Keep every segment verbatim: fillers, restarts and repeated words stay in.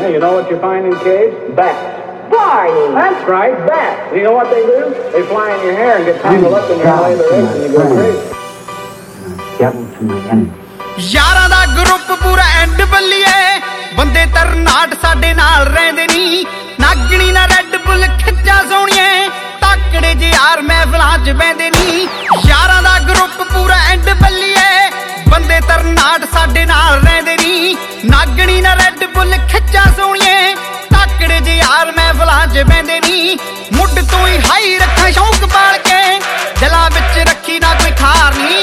Hey, you know what you find in caves? Bats. Barney! That's right, bats. You know what they do? They fly in your hair and get tangled up in your lay their eggs and you go crazy. Devil to my enemy. ਯਾਰਾਂ ਦਾ group ਪੂਰਾ and ਬੱਲੀਏ ਬੰਦੇ ਤਰਨਾਟ ਸਾਡੇ ਨਾਲ ਰਹਿੰਦੇ ਨੀ ਨਾਗਣੀ ਨਾ Red Bull ਖਿੱਚਾ ਸੋਹਣੀਏ ਤਾਕੜੇ ਜੇ ਯਾਰ ਮਹਿਫਲਾਂ 'ਚ ਬਹਿੰਦੇ ਨੀ ਯਾਰਾਂ ਦਾ ਗਰੁੱਪ ਪੂਰਾ ਐਂਡ ਬੱਲੀਏ ਬੰਦੇ ਤਰਨਾਟ ਸਾਡੇ ਨਾਲ ਰਹਿੰਦੇ ਨੀ ਨਾਗਣੀ ਨਾ ਰੈੱਡ ਬੁੱਲ ਖਿੱਚਾ ਸੋਹਣੀਏ ਤਾਕੜੇ ਜੇ ਯਾਰ ਮਹਿਫਲਾਂ 'ਚ ਬਹਿੰਦੇ ਨੀ ਮੁੱਢ ਤੋਂ ਹੀ ਹਾਈ ਰੱਖਾਂ ਸ਼ੌਂਕ ਪਾਲ ਕੇ ਦਿਲਾਂ ਵਿੱਚ ਰੱਖੀ ਨਾ ਕੋਈ ਖਾਰ ਨੀ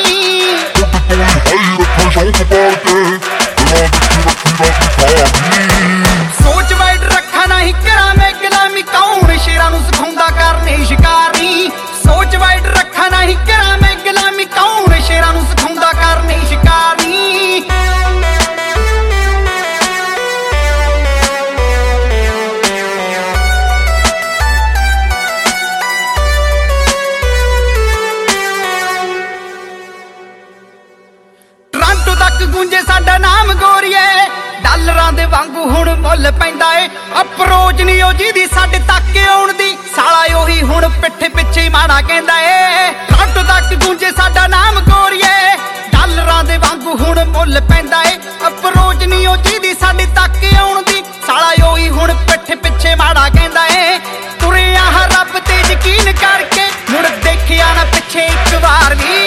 ਸੋਚ ਵਾਈਡ ਰੱਖਾ ਨਹੀਂ ਕਰਾਂ ਮੈਂ ਗੁਲਾਮੀ ਕੌਣ ਸ਼ੇਰਾਂ ਨੂੰ ਸਿਖਾਉਂਦਾ ਕਰਨੇ ਸ਼ਿਕਾਰ ਨੀ ਸੋਚ ਵਾਈਡ ਰੱਖਾ ਨਹੀਂ ਕਰਾਂ ਮੈਂ ਗੁਲਾਮੀ ਕੌਣ ਸ਼ੇਰਾਂ ਨੂੰ ਸਿਖਾਉਂਦਾ ਕਰਨੇ ਸ਼ਿਕਾਰ ਨੀ ਟੋਰਾਂਟੋ ਤੱਕ ਗੂੰਜੇ ਸਾਡਾ ਨਾਮ ਗੋਰੀਏ ਡਾਲਰਾਂ ਦੇ ਵਾਂਗੂ ਹੁਣ ਮੁੱਲ ਪੈਂਦਾ ਏ ਅਪਰੋਚ ਨਹੀਂ ਉਹ ਜਿਹਦੀ ਸਾਡੇ ਤੱਕ ਆਉਣ ਦੀ ਸਾਲਾ ਉਹੀ ਹੁਣ ਪਿੱਠੇ ਪਿੱਛੇ ਮਾੜਾ ਕਹਿੰਦਾ ਏ ਟੋਰਾਂਟੋ ਤੱਕ ਗੂੰਜੇ ਸਾਡਾ ਨਾਮ ਗੋਰੀਏ ਡਾਲਰਾਂ ਦੇ ਵਾਂਗੂ ਹੁਣ ਮੁੱਲ ਪੈਂਦਾ ਏ ਅਪਰੋਚ ਨਹੀਂ ਉਹ ਜਿਹਦੀ ਸਾਡੇ ਤੱਕ ਆਉਣ ਦੀ ਸਾਲਾ ਉਹੀ ਹੁਣ ਪਿੱਠੇ ਪਿੱਛੇ ਮਾੜਾ ਕਹਿੰਦਾ ਏ ਤੁਰਿਆ ਹਾਂ ਰੱਬ ਤੇ ਯਕੀਨ ਕਰਕੇ ਮੁੜ ਦੇਖਿਆ ਨਾ ਪਿੱਛੇ ਇੱਕ ਵਾਰ ਵੀ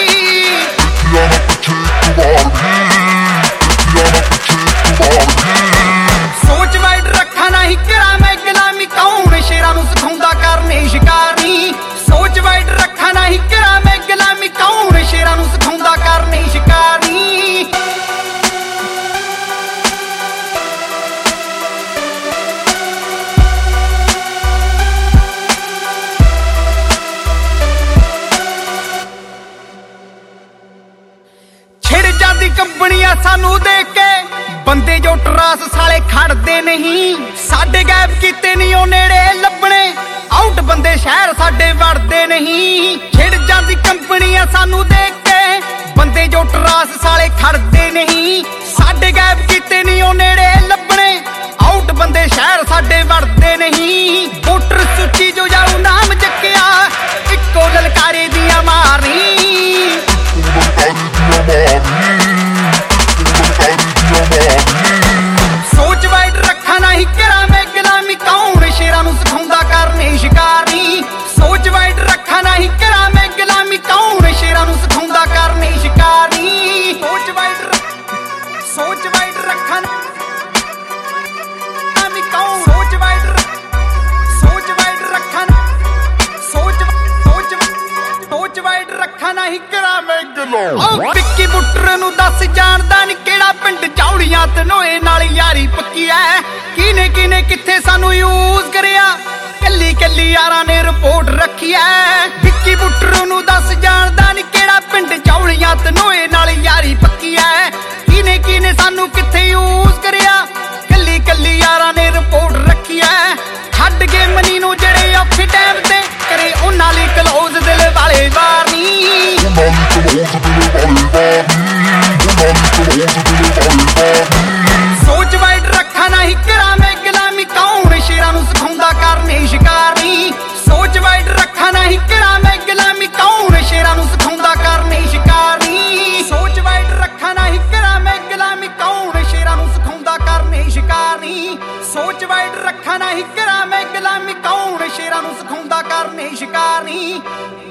ਸੋਚ ਵਾਈਡ ਰੱਖਾ ਨਹੀਂ ਕਰਾਂ ਮੈਂ ਗੁਲਾਮੀ ਕੌਣ ਸ਼ੇਰਾਂ ਨੂੰ ਸਿਖਾਉਂਦਾ ਕਰਨੇ ਸ਼ਿਕਾਰ ਨੀ ਸੋਚ ਵਾਈਡ ਰੱਖਾ ਨਹੀਂ ਕਰਾਂ ਮੈਂ ਗੁਲਾਮੀ ਕੌਣ ਸ਼ੇਰਾਂ ਨੂੰ ਸਿਖਾਉਂਦਾ ਕਰਨੇ ਸ਼ਿਕਾਰ ਨੀ ਛਿੜ ਜਾਂਦੀ ਕੰਪਨੀਆਂ ਸਾਨੂੰ ਦੇਖ ਕੇ ਬੰਦੇ ਜੋ ਟਰਾਸ ਸਾਲੇ ਖੜਦੇ ਨਹੀਂ ਸਾਡੇ ਗੈਪ ਕੀਤੇ ਨਹੀਂ ਉਹ ਨੇੜੇ ਲੱਭਣੇ ਆਊਟ ਬੰਦੇ ਸ਼ਹਿਰ ਸਾਡੇ ਵੜਦੇ ਨਹੀਂ ਛਿੜ ਜਾਂਦੀ ਕੰਪਨੀਆਂ ਸਾਨੂੰ ਦੇਖ ਕੇ ਬੰਦੇ ਜੋ ਟਰਾਸ ਸਾਲੇ ਖੜਦੇ ਨਹੀਂ ਸਾਡੇ ਗੈਪ ਕੀਤੇ ਨਹੀਂ ਉਹ ਨੇੜੇ ਲੱਭਣੇ ਆਊਟ ਬੰਦੇ ਸ਼ਹਿਰ ਸਾਡੇ ਵੜਦੇ ਨਹੀਂ ਵੋਟਰ ਸੂਚੀ ਜੋ ਜਾਊ ਨਾਮ ਚੱਕਿਆ ਇੱਕੋ ਲਲਕਾਰੇ ਦੀਆਂ ਮਾਰਨੀ ਸੋਚ ਵਾਈਡ ਰੱਖਾ ਨਹੀਂ ਕਰਾਂ ਮੈਂ ਗੁਲਾਮੀ ਕੌਣ ਸ਼ੇਰਾਂ ਨੂੰ ਸਿਖਾਉਂਦਾ ਕਰਨੇ ਸ਼ਿਕਾਰ ਨੀ ਸੋਚ ਵਾਈਡ ਰੱਖਾ ਨਹੀਂ ਕਰਾਂ ਮੈਂ ਗੁਲਾਮੀ ਕੌਣ ਸ਼ੇਰਾਂ ਨੂੰ ਸਿਖਾਉਂਦਾ ਕਰਨੇ ਸ਼ਿਕਾਰ ਨੀ ਸੋਚ ਵਾਈਡ ਸੋਚ ਵਾਈਡ ਰੱਖਾ ਗੁਲਾਮੀ ਕੌਣ ਸੋਚ ਵਾਈਡ ਸੋਚ ਵਾਈਡ ਰੱਖਾ ਸੋਚ ਸੋਚ ਸੋਚ ਵਾਈਡ ਰੱਖਾ ਨਹੀਂ ਕਰਾਂ ਮੈਂ ਗੁਲਾਮੀ ਵਿੱਕੀ ਬੁੱਟਰ ਨੂੰ ਦੱਸ ਜਾਣਦਾ ਨੀ ਕਿਹੜਾ ਪਿੰਡ ਚੌੜੀਆਂ ਤਨੋਏ ਨਾਲ ਯਾਰੀ ਪੱਕੀ ਐ ਕਿਨੇ ਕਿਨੇ ਕਿੱਥੇ ਸਾਨੂੰ ਯੂਜ਼ ਕਰਿਆ ਕੱਲੀ ਕੱਲੀ ਯਾਰਾਂ ਨੇ ਰਿਪੋਰਟ ਰੱਖੀ ਐ ਵਿੱਕੀ ਬੁੱਟਰ ਨੂੰ ਦੱਸ ਜਾਣਦਾ ਨੀ ਕਿਹੜਾ ਪਿੰਡ ਚੌੜੀਆਂ ਤਨੋਏ ਨਾਲ ਯਾਰੀ ਪੱਕੀ ਐ ਕਿਨੇ ਕਿਨੇ ਸਾਨੂੰ ਕਿੱਥੇ ਯੂਜ਼ ਕਰਿਆ ਕੱਲੀ ਕੱਲੀ ਯਾਰਾਂ ਨੇ ਰਿਪੋਰਟ ਰੱਖੀ ਐ ਛੱਡ ਕੇ ਮਨੀ ਨੂੰ ਜਿਹੜੇ ਔਖੇ ਟਾਈਮ ਤੇ ਕਰੇ ਉਹਨਾਂ ਲਈ ਕਲੋਜ਼ ਦਿਲ ਵਾਲੇ ਵਾਰ ਨੀ ਸੋਚ ਵਾਈਡ ਰੱਖਾ ਨਹੀਂ ਕਰਾਂ ਮੈਂ ਗੁਲਾਮੀ ਕੌਣ ਸ਼ੇਰਾਂ ਨੂੰ ਸਿਖਾਉਂਦਾ ਕਰਨੇ ਸ਼ਿਕਾਰ ਨੀ ਸੋਚ ਵਾਈਡ ਰੱਖਾ ਨਹੀਂ ਕਰਾਂ ਮੈਂ ਗੁਲਾਮੀ ਕੌਣ ਸ਼ੇਰਾਂ ਨੂੰ ਸਿਖਾਉਂਦਾ ਕਰਨੇ ਸ਼ਿਕਾਰ ਨੀ ਸੋਚ ਵਾਈਡ ਰੱਖਾ ਨਹੀਂ ਕਰਾਂ ਮੈਂ ਗੁਲਾਮੀ ਕੌਣ ਸ਼ੇਰਾਂ ਨੂੰ ਸਿਖਾਉਂਦਾ ਕਰਨੇ ਸ਼ਿਕਾਰ ਨੀ ਸੋਚ ਵਾਈਡ ਰੱਖਾ ਨਹੀਂ ਕਰਾਂ ਮੈਂ ਗੁਲਾਮੀ ਕੌਣ ਸ਼ੇਰਾਂ ਨੂੰ ਸਿਖਾਉਂਦਾ ਕਰਨੇ ਸ਼ਿਕਾਰ ਨੀ